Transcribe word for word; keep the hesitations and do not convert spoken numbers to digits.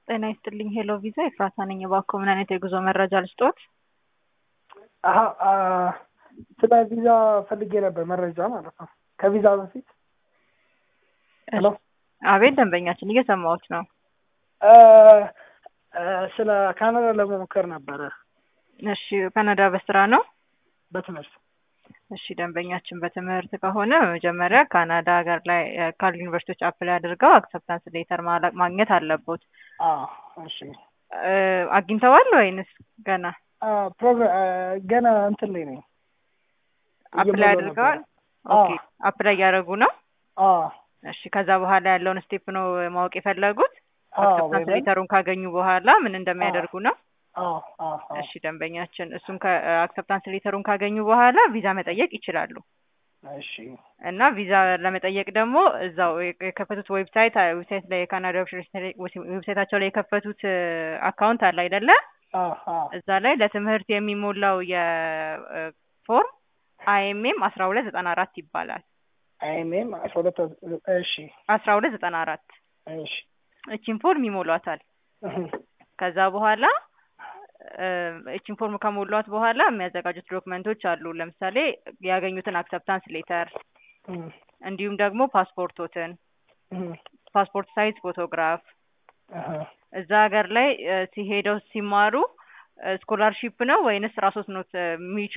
ጤና ይስጥልኝ ሄሎ ቪዛ ኤፍራታ ነኝ። እባክዎ ምን አይነት የጉዞ መረጃ ልስጥዎት? አሀ ስለ ቪዛ ፈልጌ ነበር መረጃ ማለት ነው። ከቪዛ በፊት ሄሎ አቤት ደንበኛችን እየሰማሁት ነው። ስለ ካናዳ ለመሞከር ነበረ። እሺ ካናዳ በስራ ነው? በትምህርት። እሺ ደንበኛችን በትምህርት ከሆነ መጀመሪያ ካናዳ ሀገር ላይ ካሉ ዩኒቨርሲቲዎች አፕላይ አድርገው አክሰፕታንስ ሌተር ማግኘት አለቦት። አዎ እሺ። አግኝተዋል ወይንስ ገና? ፕሮግራም ገና እንትን ላይ ነኝ። አፕላይ አድርገዋል? ኦኬ አፕላይ እያደረጉ ነው? አዎ እሺ ከዛ በኋላ ያለውን ስቴፕ ነው ማወቅ የፈለጉት? አክሰፕታንስ ሌተሩን ካገኙ በኋላ ምን እንደሚያደርጉ ነው? አዎ አዎ። እሺ ደንበኛችን እሱን ከአክሰፕታንስ ሌተሩን ካገኙ በኋላ ቪዛ መጠየቅ ይችላሉ። እሺ። እና ቪዛ ለመጠየቅ ደግሞ እዛው የከፈቱት ዌብሳይት ዌብሳይት ላይ የካናዳ ዌብሳይታቸው ላይ የከፈቱት አካውንት አለ አይደለ? አዎ። እዛ ላይ ለትምህርት የሚሞላው የፎርም አይኤምኤም አስራ ሁለት ዘጠና አራት ይባላል። አይኤምኤም አስራ ሁለት እሺ አስራ ሁለት ዘጠና አራት እሺ። እቺን ፎርም ይሞሏታል። ከዛ በኋላ እቺን ፎርም ከሞሏት በኋላ የሚያዘጋጁት ዶክመንቶች አሉ። ለምሳሌ ያገኙትን አክሰፕታንስ ሌተር እንዲሁም ደግሞ ፓስፖርቶትን፣ ፓስፖርት ሳይዝ ፎቶግራፍ፣ እዛ ሀገር ላይ ሲሄደው ሲማሩ ስኮላርሺፕ ነው ወይንስ ራስዎት ነው